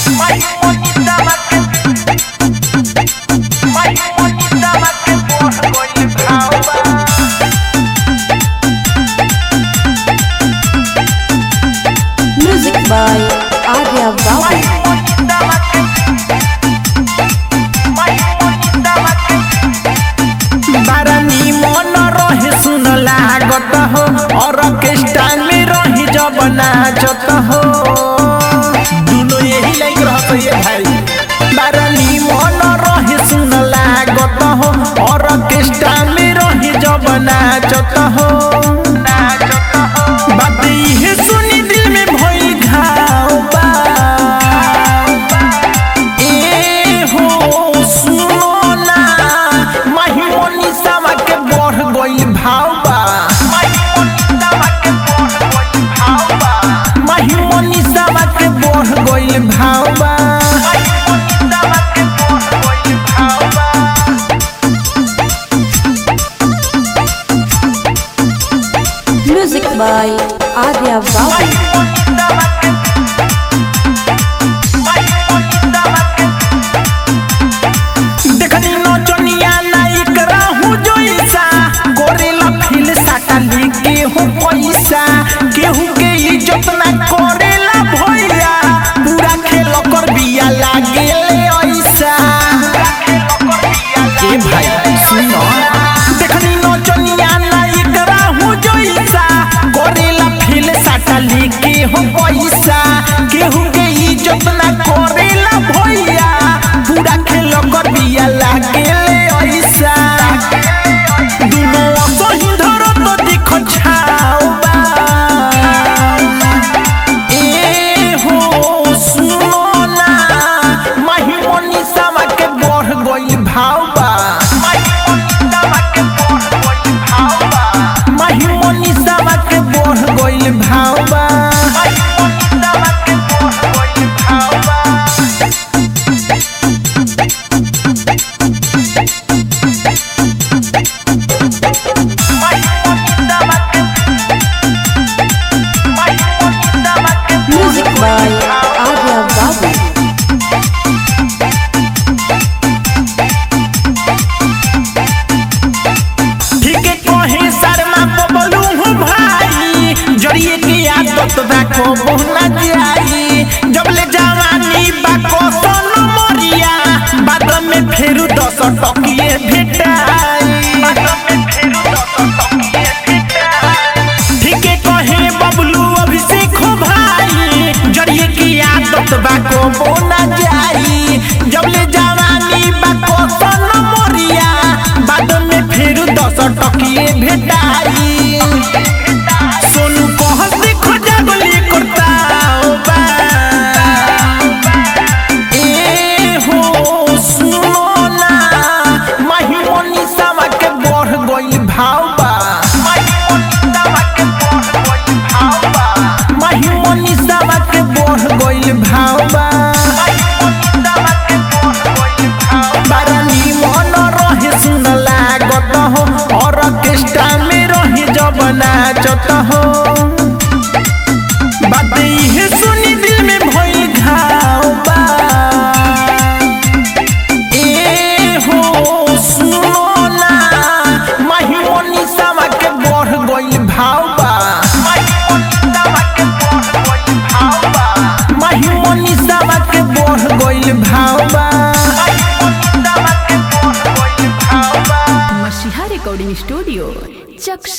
Music by Arya Babu. बारानी मन रहे सुन लागत हो और ऑर्केस्ट्रा में रही जब नाचत हो दोनों यही लाइक रहत ये भाई। बारानी मन रहे सुन लागत हो और ऑर्केस्ट्रा में रही जब नाचत हो बात ये सुनी दिल में भइल घाव बा। ए हो सुनो ना महिमनी सामा के बढ़ गइल भाव बा। महिमनी सामा के बढ़ गइल भाव बा। Music by Arya Babu. देखनी नचनिया नाइक रहू जोइसा गोरेला फिल साटा लेके हो पैसा केहू के इज्जत ना करेला भैया पूरा खेल कर बिया लागेले ऐसा। ए भाई सुनो देखनी नचनिया नाइक रहू जोइसा गोरेला फिल साटा लेके हो पैसा केहू के इज्जत ना करेला भैया पूरा खेल कर बिया लागेले ऐसा। दुनो सही धरो तो देखो छावा। ए हो सुनो ना महिमनी सामा के बढ़ गइल भाव बा। महिमनी सामा के बढ़ गइल भाव बा। Music by Arya Babu. ठीक कहे शर्मा बबलू हूँ भाई जरिए की आदत देखो बहुना जाई जब ले जवानी बाको सोनो मोरिया बाद में फिर 10 टकिए भेटाई। ठीक कहे बबलू अभिषेक हो भाई जरिए की आदत बाको बहुना जाई जब ले जवानी बाको सोनो मोरिया बाद में फिर 10 टकिए भेटाई। सोनू कहस देखो जागली करता बा। ए हो सुनो ना महिमनी सामा के बढ़ गइल भाव बा। महिमनी सामा के बढ़ गइल भाव बा। बारानी मन रहे सुन लागत हो और ऑर्केस्ट्रा में रही जब नाचत हो बात ये सुनी दिल में भइल घाव बा। ए हो सुनो ना महिमनी सामा के बढ़ गइल भाव बा। महिमनी सामा के बढ़ गइल भाव बा। Mashiha Recording Studio, Chak